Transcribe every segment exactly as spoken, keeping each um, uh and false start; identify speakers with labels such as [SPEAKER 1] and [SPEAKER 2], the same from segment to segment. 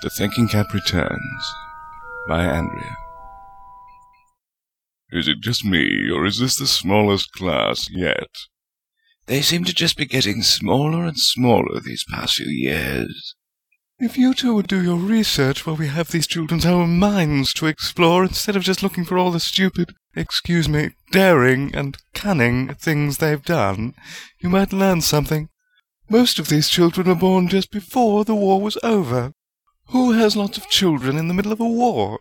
[SPEAKER 1] The Thinking Cap Returns by Andrea. Is it just me, or is this the smallest class yet?
[SPEAKER 2] They seem to just be getting smaller and smaller these past few years.
[SPEAKER 3] If you two would do your research while we have these children's own minds to explore, instead of just looking for all the stupid, excuse me, daring and cunning things they've done, you might learn something. Most of these children were born just before the war was over. Who has lots of children in the middle of a war?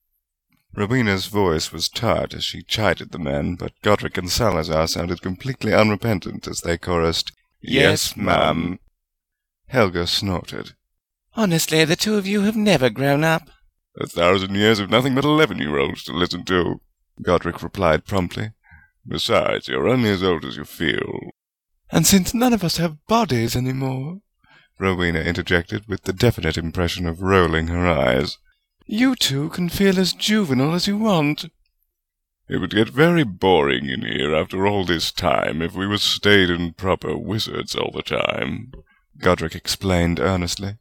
[SPEAKER 1] Rowena's voice was tart as she chided the men, but Godric and Salazar sounded completely unrepentant as they chorused, "Yes, ma'am." Helga snorted.
[SPEAKER 2] Honestly, the two of you have never grown up.
[SPEAKER 1] A thousand years of nothing but eleven-year-olds to listen to, Godric replied promptly. Besides, you're only as old as you feel.
[SPEAKER 3] And since none of us have bodies any more,
[SPEAKER 1] Rowena interjected with the definite impression of rolling her eyes,
[SPEAKER 3] you two can feel as juvenile as you want.
[SPEAKER 1] It would get very boring in here after all this time if we were staid and proper wizards all the time, Godric explained earnestly.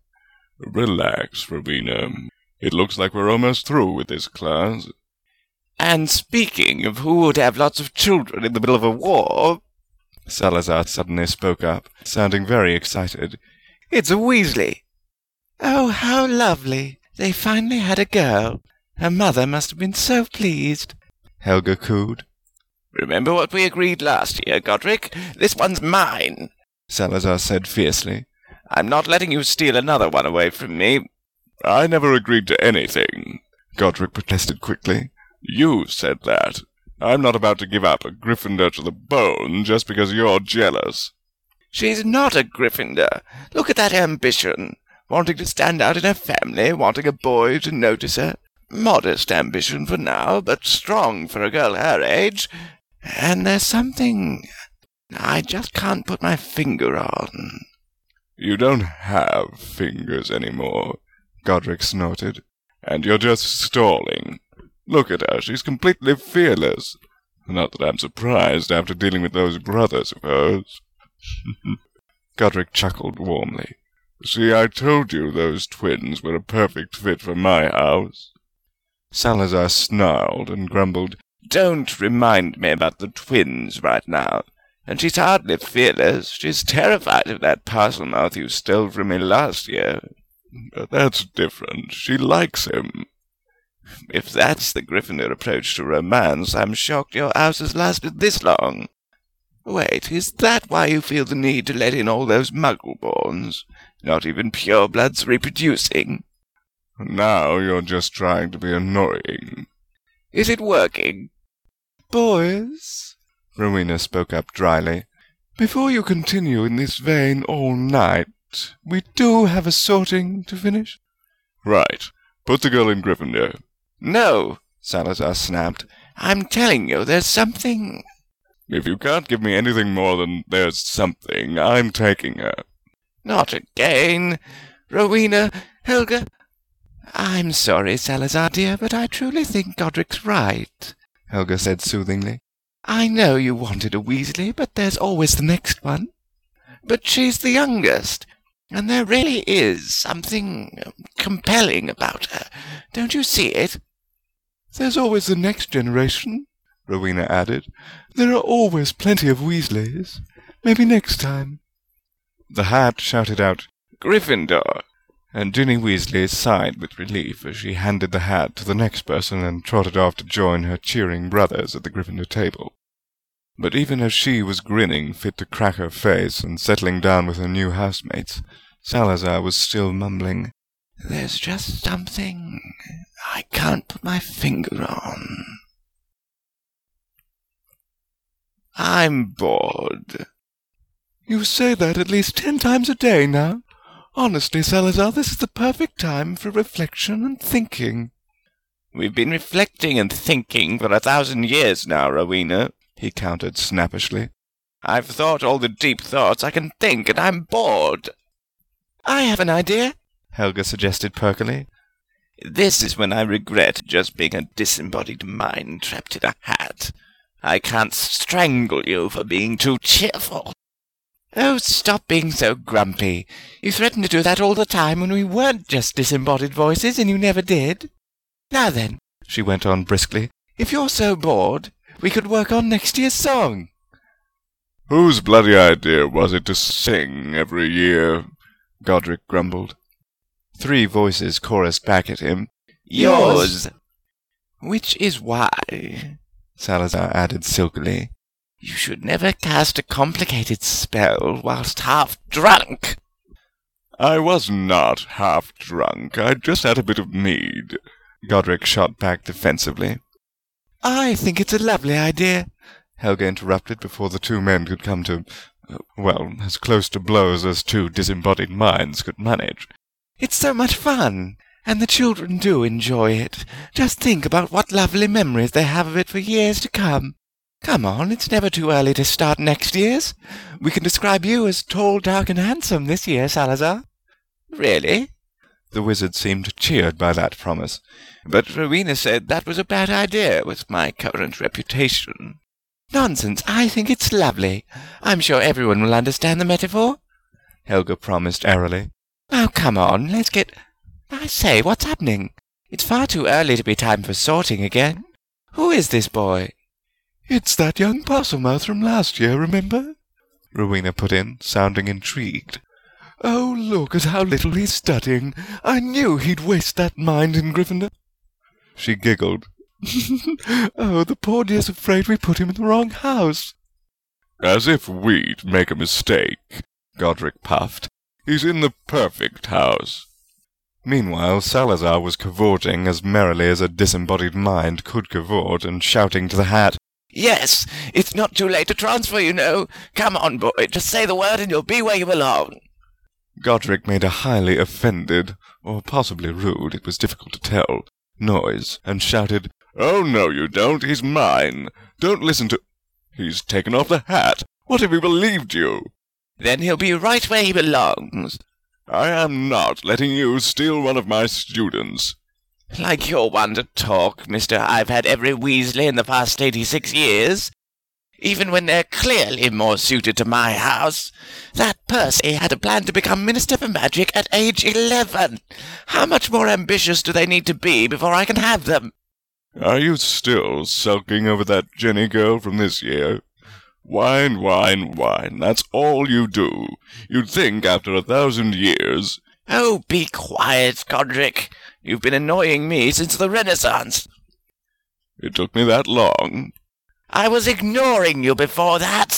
[SPEAKER 1] Relax, Rowena. It looks like we're almost through with this class.
[SPEAKER 2] And speaking of who would have lots of children in the middle of a war,
[SPEAKER 1] Salazar suddenly spoke up, sounding very excited.
[SPEAKER 2] It's a Weasley. Oh, how lovely. They finally had a girl. Her mother must have been so pleased.
[SPEAKER 1] Helga cooed.
[SPEAKER 2] Remember what we agreed last year, Godric? This one's mine,
[SPEAKER 1] Salazar said fiercely.
[SPEAKER 2] I'm not letting you steal another one away from me.
[SPEAKER 1] I never agreed to anything, Godric protested quickly. You said that. I'm not about to give up a Gryffindor to the bone just because you're jealous.
[SPEAKER 2] She's not a Gryffindor. Look at that ambition. Wanting to stand out in her family, wanting a boy to notice her. Modest ambition for now, but strong for a girl her age. And there's something I just can't put my finger on.
[SPEAKER 1] You don't have fingers anymore, Godric snorted. And you're just stalling. Look at her, she's completely fearless. Not that I'm surprised after dealing with those brothers of hers. Godric chuckled warmly. See, I told you those twins were a perfect fit for my house. Salazar snarled and grumbled,
[SPEAKER 2] Don't remind me about the twins right now. And she's hardly fearless. She's terrified of that Parselmouth you stole from me last year.
[SPEAKER 1] But that's different. She likes him.
[SPEAKER 2] If that's the Gryffindor approach to romance, I'm shocked your house has lasted this long. Wait, is that why you feel the need to let in all those Muggle-borns? Not even purebloods reproducing?
[SPEAKER 1] Now you're just trying to be annoying.
[SPEAKER 2] Is it working?
[SPEAKER 3] Boys,
[SPEAKER 1] Rowena spoke up dryly,
[SPEAKER 3] before you continue in this vein all night, we do have a sorting to finish.
[SPEAKER 1] Right. Put the girl in Gryffindor.
[SPEAKER 2] No, Salazar snapped. I'm telling you, there's something...
[SPEAKER 1] If you can't give me anything more than there's something, I'm taking her.
[SPEAKER 2] Not again. Rowena, Helga... I'm sorry, Salazar, dear, but I truly think Godric's right,
[SPEAKER 1] Helga said soothingly.
[SPEAKER 2] I know you wanted a Weasley, but there's always the next one. But she's the youngest, and there really is something compelling about her. Don't you see it?
[SPEAKER 3] There's always the next generation, Rowena added. There are always plenty of Weasleys. Maybe next time.
[SPEAKER 1] The Hat shouted out,
[SPEAKER 2] Gryffindor,
[SPEAKER 1] and Ginny Weasley sighed with relief as she handed the hat to the next person and trotted off to join her cheering brothers at the Gryffindor table. But even as she was grinning fit to crack her face and settling down with her new housemates, Salazar was still mumbling,
[SPEAKER 2] There's just something I can't put my finger on. I'm bored.
[SPEAKER 3] You say that at least ten times a day now. Honestly, Salazar, this is the perfect time for reflection and thinking.
[SPEAKER 2] We've been reflecting and thinking for a thousand years now, Rowena, he countered snappishly. I've thought all the deep thoughts I can think, and I'm bored. I have an idea,
[SPEAKER 1] Helga suggested perkily.
[SPEAKER 2] This is when I regret just being a disembodied mind trapped in a hat. I can't strangle you for being too cheerful. Oh, stop being so grumpy. You threatened to do that all the time when we weren't just disembodied voices, and you never did. Now then, she went on briskly, if you're so bored, we could work on next year's song.
[SPEAKER 1] Whose bloody idea was it to sing every year? Godric grumbled.
[SPEAKER 3] Three voices chorused back at him.
[SPEAKER 2] Yours. Which is why,
[SPEAKER 3] Salazar added silkily,
[SPEAKER 2] you should never cast a complicated spell whilst half drunk.
[SPEAKER 1] I was not half drunk. I just had a bit of mead.
[SPEAKER 3] Godric shot back defensively.
[SPEAKER 2] I think it's a lovely idea,
[SPEAKER 3] Helga interrupted before the two men could come to, uh, well, as close to blows as two disembodied minds could manage.
[SPEAKER 2] It's so much fun, and the children do enjoy it. Just think about what lovely memories they have of it for years to come. Come on, it's never too early to start next year's. We can describe you as tall, dark, and handsome this year, Salazar. Really?
[SPEAKER 3] The wizard seemed cheered by that promise.
[SPEAKER 2] But Rowena said that was a bad idea with my current reputation. Nonsense, I think it's lovely. I'm sure everyone will understand the metaphor,
[SPEAKER 3] Helga promised airily.
[SPEAKER 2] Now come on, let's get... I say, what's happening? It's far too early to be time for sorting again. Who is this boy?
[SPEAKER 3] It's that young Parselmouth from last year, remember? Rowena put in, sounding intrigued. Oh, look at how little he's studying. I knew he'd waste that mind in Gryffindor. She giggled. Oh, the poor dear's afraid we put him in the wrong house.
[SPEAKER 1] As if we'd make a mistake, Godric puffed. He's in the perfect house.
[SPEAKER 3] Meanwhile, Salazar was cavorting as merrily as a disembodied mind could cavort, and shouting to the hat,
[SPEAKER 2] Yes, it's not too late to transfer, you know. Come on, boy, just say the word and you'll be where you belong.
[SPEAKER 3] Godric made a highly offended, or possibly rude, it was difficult to tell, noise, and shouted,
[SPEAKER 1] Oh, no, you don't. He's mine. Don't listen to... He's taken off the hat. What if he believed you?
[SPEAKER 2] Then he'll be right where he belongs.
[SPEAKER 1] I am not letting you steal one of my students.
[SPEAKER 2] Like you're one to talk, mister. I've had every Weasley in the past eighty-six years. Even when they're clearly more suited to my house. That Percy had a plan to become Minister for Magic at age eleven. How much more ambitious do they need to be before I can have them?
[SPEAKER 1] Are you still sulking over that Jenny girl from this year? Wine, wine, wine. That's all you do. You'd think after a thousand years...
[SPEAKER 2] Oh, be quiet, Godric. You've been annoying me since the Renaissance.
[SPEAKER 1] It took me that long.
[SPEAKER 2] I was ignoring you before that.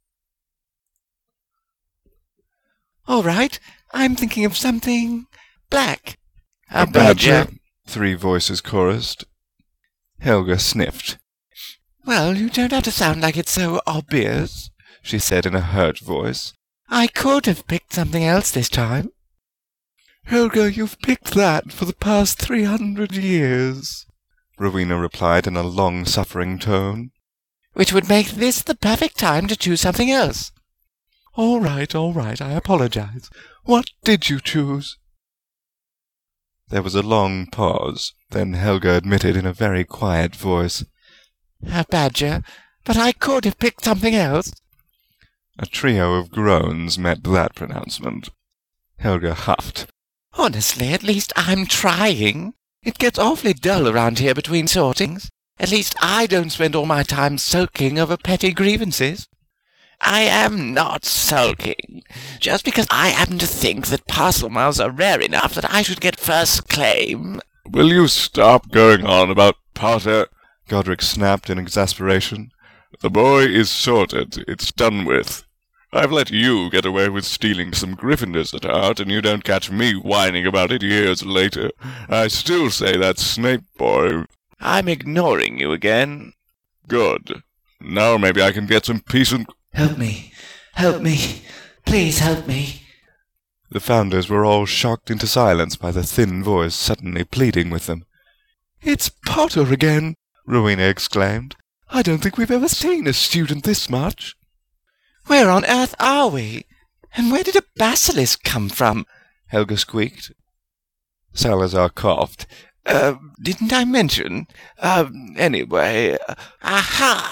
[SPEAKER 2] All right, I'm thinking of something black.
[SPEAKER 1] A, a badger. badger.
[SPEAKER 3] Three voices chorused. Helga sniffed.
[SPEAKER 2] Well, you don't have to sound like it's so obvious,
[SPEAKER 3] she said in a hurt voice.
[SPEAKER 2] I could have picked something else this time.
[SPEAKER 3] Helga, you've picked that for the past three hundred years, Rowena replied in a long-suffering tone.
[SPEAKER 2] Which would make this the perfect time to choose something else.
[SPEAKER 3] All right, all right, I apologize. What did you choose? There was a long pause. Then Helga admitted in a very quiet voice,
[SPEAKER 2] A badger, but I could have picked something else.
[SPEAKER 3] A trio of groans met that pronouncement. Helga huffed.
[SPEAKER 2] Honestly, at least I'm trying. It gets awfully dull around here between sortings. At least I don't spend all my time sulking over petty grievances. I am not sulking. Just because I happen to think that Parselmouths are rare enough that I should get first claim.
[SPEAKER 1] Will you stop going on about Potter?
[SPEAKER 3] Godric snapped in exasperation.
[SPEAKER 1] The boy is sorted. It's done with. I've let you get away with stealing some Gryffindors at heart, and you don't catch me whining about it years later. I still say that Snape boy...
[SPEAKER 2] I'm ignoring you again.
[SPEAKER 1] Good. Now maybe I can get some peace and...
[SPEAKER 4] Help me. Help me. Please help me.
[SPEAKER 3] The founders were all shocked into silence by the thin voice suddenly pleading with them. It's Potter again, Rowena exclaimed. I don't think we've ever seen a student this much.
[SPEAKER 2] Where on earth are we? And where did a basilisk come from?
[SPEAKER 3] Helga squeaked. Salazar coughed.
[SPEAKER 2] Uh, didn't I mention? Uh, anyway, uh, aha!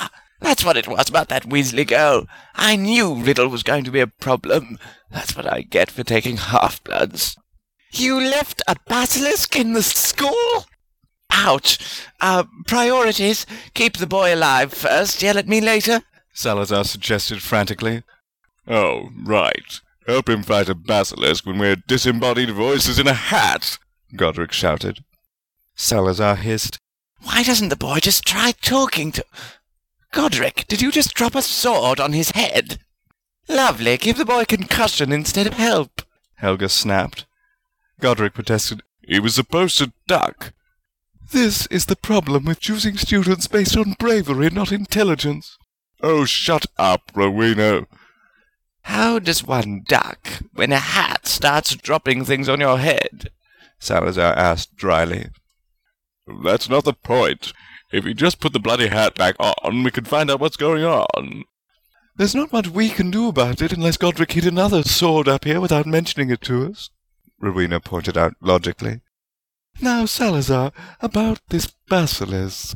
[SPEAKER 2] That's what it was about that Weasley girl. I knew Riddle was going to be a problem. That's what I get for taking half-bloods. You left a basilisk in the school? Ouch. Uh, priorities. Keep the boy alive first, yell at me later.
[SPEAKER 3] Salazar suggested frantically.
[SPEAKER 1] Oh, right. Help him fight a basilisk when we're disembodied voices in a hat, Godric shouted.
[SPEAKER 3] Salazar hissed.
[SPEAKER 2] Why doesn't the boy just try talking to... Godric, did you just drop a sword on his head? Lovely, give the boy concussion instead of help.
[SPEAKER 3] Helga snapped. Godric protested.
[SPEAKER 1] He was supposed to duck.
[SPEAKER 3] This is the problem with choosing students based on bravery, not intelligence.
[SPEAKER 1] Oh, shut up, Rowena.
[SPEAKER 2] How does one duck when a hat starts dropping things on your head?
[SPEAKER 3] Salazar asked dryly.
[SPEAKER 1] That's not the point. If you just put the bloody hat back on, we can find out what's going on.
[SPEAKER 3] There's not much we can do about it unless Godric hid another sword up here without mentioning it to us, Rowena pointed out logically. Now, Salazar, about this basilisk.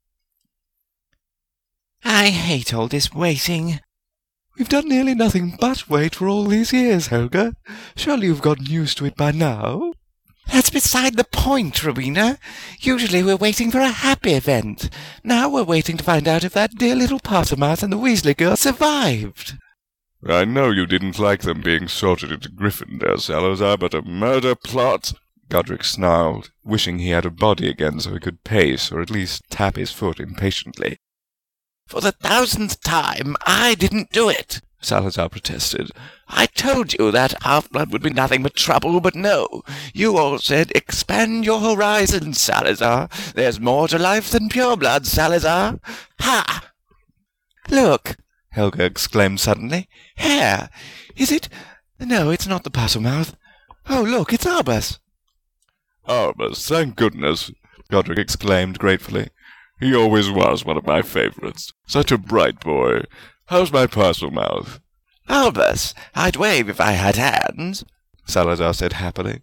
[SPEAKER 2] I hate all this waiting.
[SPEAKER 3] We've done nearly nothing but wait for all these years, Helga. Surely you've gotten used to it by now?
[SPEAKER 2] That's beside the point, Rowena. Usually we're waiting for a happy event. Now we're waiting to find out if that dear little Pottermouth and the Weasley girl survived.
[SPEAKER 1] I know you didn't like them being sorted into Gryffindor, Salazar, but a murder plot...
[SPEAKER 3] Godric snarled, wishing he had a body again so he could pace or at least tap his foot impatiently.
[SPEAKER 2] For the thousandth time, I didn't do it, Salazar protested. I told you that half-blood would be nothing but trouble, but no. You all said, expand your horizons, Salazar. There's more to life than pure-blood, Salazar. Ha! Look, Helga exclaimed suddenly. Hair! Is it? No, it's not the Pottermouth. Oh, look, it's Arbus.
[SPEAKER 1] Arbus, thank goodness, Godric exclaimed gratefully. He always was one of my favourites. Such a bright boy. How's my Parselmouth?
[SPEAKER 2] Albus, I'd wave if I had hands,
[SPEAKER 3] Salazar said happily.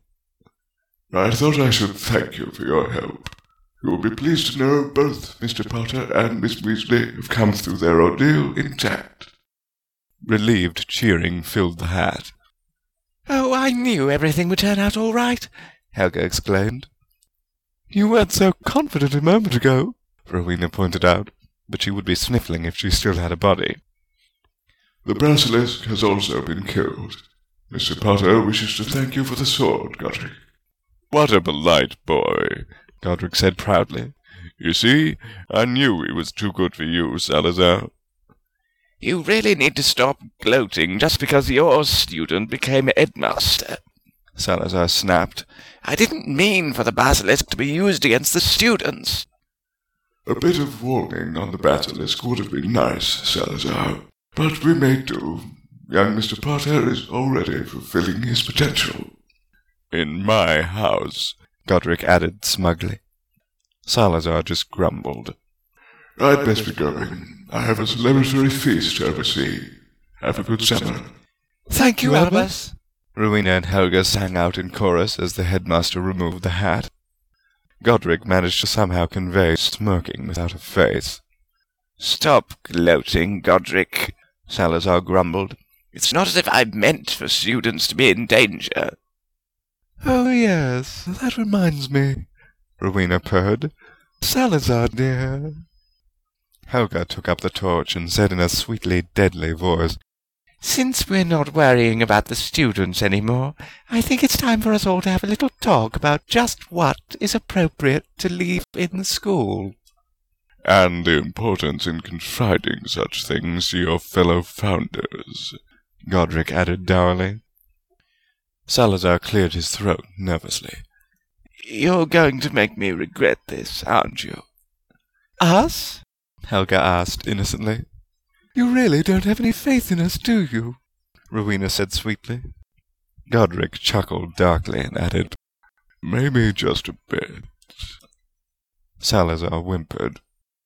[SPEAKER 1] I thought I should thank you for your help. You will be pleased to know both Mister Potter and Miss Weasley have come through their ordeal intact.
[SPEAKER 3] Relieved cheering filled the hat.
[SPEAKER 2] Oh, I knew everything would turn out all right,
[SPEAKER 3] Helga exclaimed. You weren't so confident a moment ago, Rowena pointed out, but she would be sniffling if she still had a body.
[SPEAKER 1] The basilisk has also been killed. Mister Potter wishes to thank you for the sword, Godric. What a polite boy,
[SPEAKER 3] Godric said proudly.
[SPEAKER 1] You see, I knew he was too good for you, Salazar.
[SPEAKER 2] You really need to stop gloating just because your student became headmaster,
[SPEAKER 3] Salazar snapped.
[SPEAKER 2] I didn't mean for the basilisk to be used against the students.
[SPEAKER 1] A bit of warning on the basilisk would have been nice, Salazar, but we may do. Young Mister Potter is already fulfilling his potential. In my house,
[SPEAKER 3] Godric added smugly. Salazar just grumbled.
[SPEAKER 1] I'd best be going. I have a celebratory feast to oversee. Have a good summer.
[SPEAKER 2] Thank you, Albus.
[SPEAKER 3] Rowena and Helga sang out in chorus as the headmaster removed the hat. Godric managed to somehow convey smirking without a face.
[SPEAKER 2] Stop gloating, Godric, Salazar grumbled. It's not as if I meant for students to be in danger.
[SPEAKER 3] Oh, yes, that reminds me, Rowena purred. Salazar, dear. Helga took up the torch and said in a sweetly deadly voice,
[SPEAKER 2] Since we're not worrying about the students any more, I think it's time for us all to have a little talk about just what is appropriate to leave in the school.
[SPEAKER 1] And the importance in confiding such things to your fellow founders,
[SPEAKER 3] Godric added dourly. Salazar cleared his throat nervously.
[SPEAKER 2] You're going to make me regret this, aren't you?
[SPEAKER 3] Us? Helga asked innocently. You really don't have any faith in us, do you? Rowena said sweetly. Godric chuckled darkly and added,
[SPEAKER 1] Maybe just a bit.
[SPEAKER 3] Salazar whimpered.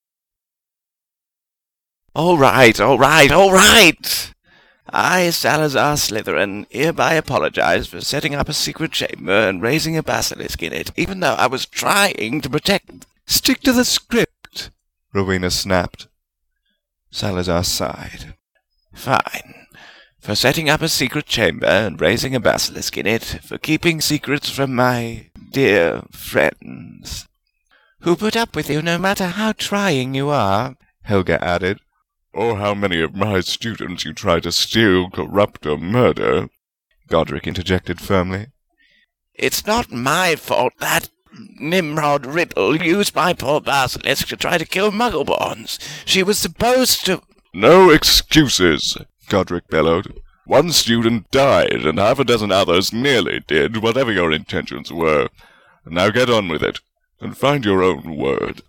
[SPEAKER 2] All right, all right, all right! I, Salazar Slytherin, hereby apologize for setting up a secret chamber and raising a basilisk in it, even though I was trying to protect...
[SPEAKER 3] Stick to the script, Rowena snapped. Salazar sighed.
[SPEAKER 2] Fine. For setting up a secret chamber and raising a basilisk in it, for keeping secrets from my dear friends, who put up with you no matter how trying you are,
[SPEAKER 3] Helga added.
[SPEAKER 1] Or how many of my students you try to steal, corrupt, or murder,
[SPEAKER 3] Godric interjected firmly.
[SPEAKER 2] It's not my fault that Nimrod Riddle used my poor basilisk to try to kill Muggleborns. She was supposed to—
[SPEAKER 1] No excuses, Godric bellowed. One student died, and half a dozen others nearly did, whatever your intentions were. Now get on with it, and find your own word.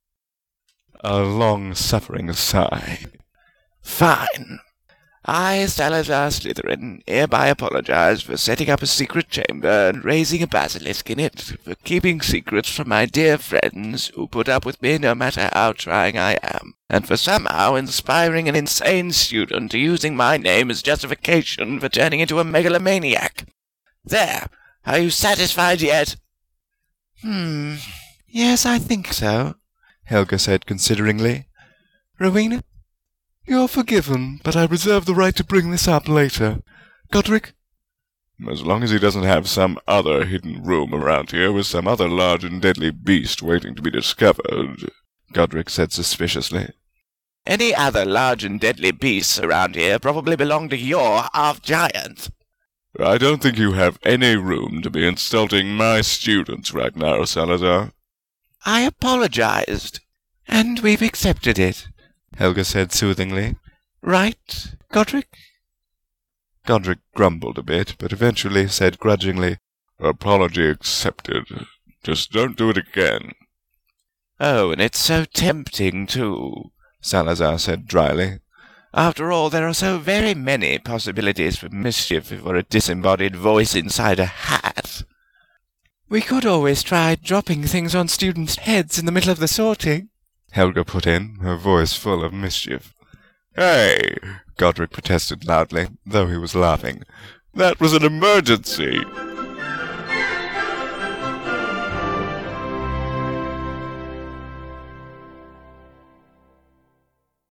[SPEAKER 3] A long-suffering sigh.
[SPEAKER 2] Fine. I, Salazar Slytherin, hereby apologize for setting up a secret chamber and raising a basilisk in it, for keeping secrets from my dear friends who put up with me no matter how trying I am, and for somehow inspiring an insane student to using my name as justification for turning into a megalomaniac. There! Are you satisfied yet? Hmm. Yes, I think so,
[SPEAKER 3] Helga said consideringly. Rowena? You're forgiven, but I reserve the right to bring this up later. Godric?
[SPEAKER 1] As long as he doesn't have some other hidden room around here with some other large and deadly beast waiting to be discovered,
[SPEAKER 3] Godric said suspiciously.
[SPEAKER 2] Any other large and deadly beasts around here probably belong to your half-giant.
[SPEAKER 1] I don't think you have any room to be insulting my students right now, Salazar.
[SPEAKER 2] I apologized, and we've accepted it,
[SPEAKER 3] Helga said soothingly.
[SPEAKER 2] Right, Godric?
[SPEAKER 3] Godric grumbled a bit, but eventually said grudgingly,
[SPEAKER 1] Apology accepted. Just don't do it again.
[SPEAKER 2] Oh, and it's so tempting, too,
[SPEAKER 3] Salazar said dryly.
[SPEAKER 2] After all, there are so very many possibilities for mischief for a disembodied voice inside a hat. We could always try dropping things on students' heads in the middle of the sorting,
[SPEAKER 3] Helga put in, her voice full of mischief.
[SPEAKER 1] Hey,
[SPEAKER 3] Godric protested loudly, though he was laughing.
[SPEAKER 1] That was an emergency.